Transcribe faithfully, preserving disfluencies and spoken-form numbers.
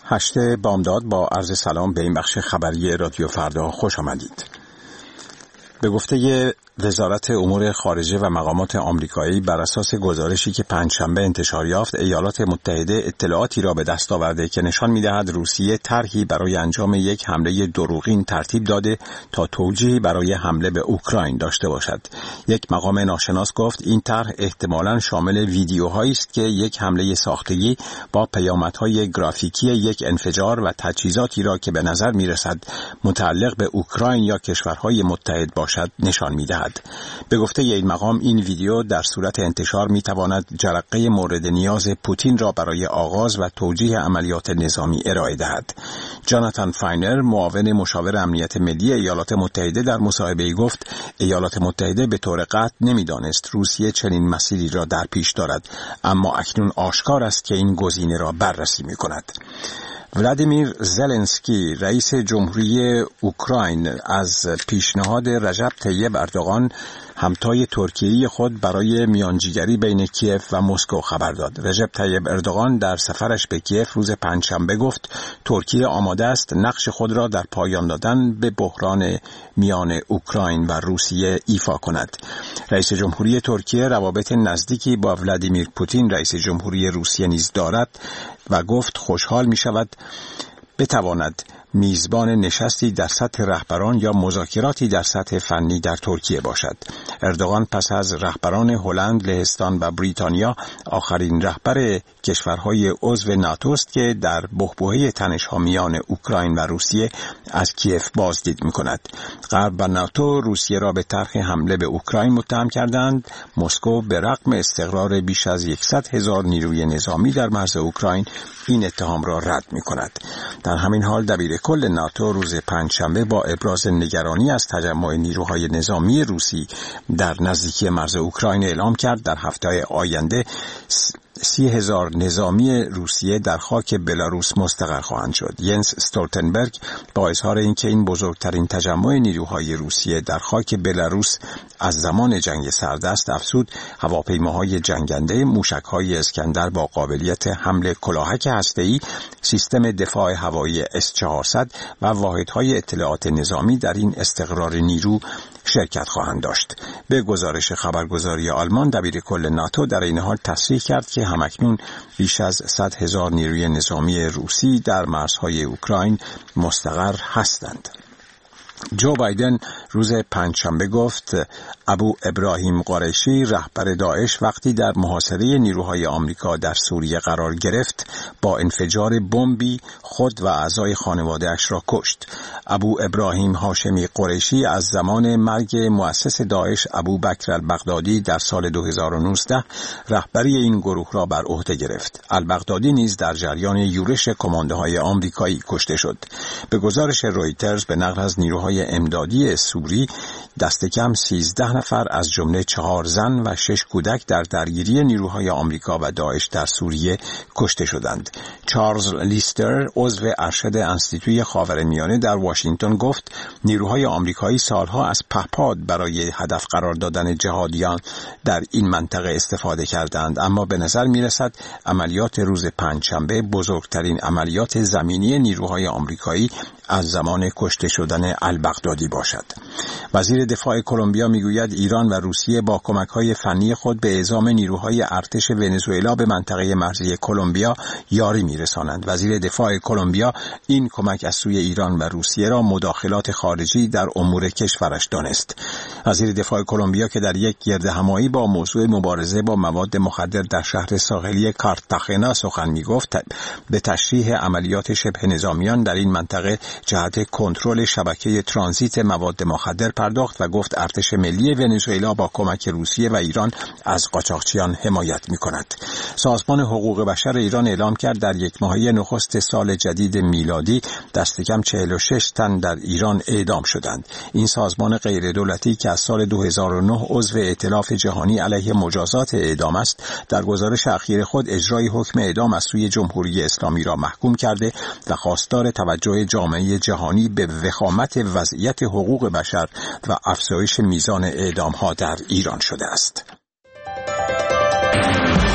هشت بامداد با عرض سلام به این بخش خبری رادیو فردا خوش آمدید. به گفته وزارت امور خارجه و مقامات آمریکایی، بر اساس گزارشی که پنجشنبه انتشار یافت، ایالات متحده اطلاعاتی را به دست آورده که نشان می‌دهد روسیه طرحی برای انجام یک حمله دروغین ترتیب داده تا توجیهی برای حمله به اوکراین داشته باشد. یک مقام ناشناس گفت این طرح احتمالاً شامل ویدیوهایی است که یک حمله ساختگی با پیامدهای گرافیکی یک انفجار و تجهیزاتی را که به نظر می‌رسد متعلق به اوکراین یا کشورهای متحد باشد نشان می‌دهد. به گفته این مقام، این ویدیو در صورت انتشار می‌تواند جرقه مورد نیاز پوتین را برای آغاز و توجیه عملیات نظامی ارائه دهد. جاناتان فاینر، معاون مشاور امنیت ملی ایالات متحده، در مصاحبه‌ای گفت ایالات متحده به طور قطع نمی‌دانست روسیه چنین مسیری را در پیش دارد، اما اکنون آشکار است که این گزینه را بررسی می‌کند. ولادیمیر زلنسکی، رئیس جمهوری اوکراین، از پیشنهاد رجب طیب اردوغان، همتای ترکیه‌ای خود، برای میانجیگری بین کیف و مسکو خبر داد. رجب طیب اردوغان در سفرش به کیف روز پنجشنبه گفت ترکیه آماده است نقش خود را در پایان دادن به بحران میان اوکراین و روسیه ایفا کند. رئیس جمهوری ترکیه روابط نزدیکی با ولادیمیر پوتین، رئیس جمهوری روسیه، نیز دارد و گفت خوشحال می شود بتواند میزبان نشستی در سطح رهبران یا مذاکراتی در سطح فنی در ترکیه باشد. اردوغان پس از رهبران هلند، لهستان و بریتانیا آخرین رهبر کشورهای عضو ناتو است که در بحبوحه تنش‌ها میان اوکراین و روسیه از کیف بازدید می‌کند. غرب و ناتو روسیه را به طرح حمله به اوکراین متهم کردند. مسکو به رغم استقرار بیش از صد هزار نیروی نظامی در مرز اوکراین این اتهام را رد می‌کند. در همین حال دبیر کل ناتو روز پنجشنبه با ابراز نگرانی از تجمع نیروهای نظامی روسی در نزدیکی مرز اوکراین اعلام کرد در هفته آینده سی هزار نظامی روسیه در خاک بلاروس مستقر خواهند شد. ینس استولتنبرگ با اظهار اینکه این بزرگترین تجمع نیروهای روسیه در خاک بلاروس از زمان جنگ سرد است، افزود هواپیماهای جنگنده، موشک‌های اسکندر با قابلیت حمل کلاهک هسته‌ای، سیستم دفاع هوایی اس چهارصد و واحدهای اطلاعات نظامی در این استقرار نیرو شرکت خواهند داشت. به گزارش خبرگزاری آلمان، دبیر کل ناتو در این حال تصریح کرد که همکنون بیش از صد هزار نیروی نظامی روسی در مرزهای اوکراین مستقر هستند. جو بایدن روز پنجشنبه گفت ابو ابراهیم قریشی، رهبر داعش، وقتی در محاصره نیروهای آمریکا در سوریه قرار گرفت با انفجار بمبی خود و اعضای خانواده‌اش را کشت. ابو ابراهیم هاشمی قریشی از زمان مرگ مؤسس داعش ابو بکر البغدادی در سال دو هزار و نوزده رهبری این گروه را بر عهده گرفت. البغدادی نیز در جریان یورش کماندوهای آمریکایی کشته شد. به گزارش رویترز به نقل از نیروهای امدادی سوری، دست کم سیزده نفر از جمله چهار زن و شش کودک در درگیری نیروهای آمریکا و داعش در سوریه کشته شدند. چارلز لیستر، عضو ارشد انستیتوی خاورمیانه در واشنگتن، گفت نیروهای آمریکایی سالها از پهپاد برای هدف قرار دادن جهادیان در این منطقه استفاده کردند، اما به نظر می‌رسد عملیات روز پنجشنبه بزرگترین عملیات زمینی نیروهای آمریکایی از زمان کشته شدن البغدادی باشد. وزیر دفاع کلمبیا میگوید ایران و روسیه با کمک‌های فنی خود به اعزام نیروهای ارتش ونزوئلا به منطقه مرزی کلمبیا یاری می‌رسانند. وزیر دفاع کلمبیا این کمک از سوی ایران و روسیه را مداخلات خارجی در امور کشورش دانست. وزیر دفاع کلمبیا که در یک گردهمایی با موضوع مبارزه با مواد مخدر در شهر ساحلی کارتاخنا سخن می‌گفت، به تشریح عملیات شبه نظامیان در این منطقه جهت کنترل شبکه ترانزیت مواد مخدر پرداخت و گفت ارتش ملی ونزوئلا با کمک روسیه و ایران از قاچاقچیان حمایت می‌کند. سازمان حقوق بشر ایران اعلام کرد در یک ماهه نخست سال جدید میلادی دست کم چهل و شش تن در ایران اعدام شدند. این سازمان غیردولتی که از سال دو هزار و نه عضو ائتلاف جهانی علیه مجازات اعدام است، در گزارش اخیر خود اجرای حکم اعدام از سوی جمهوری اسلامی را محکوم کرده و خواستار توجه جامعه جهانی به وخامت وضعیت حقوق بشر و افزایش میزان اعدام‌ها در ایران شده است.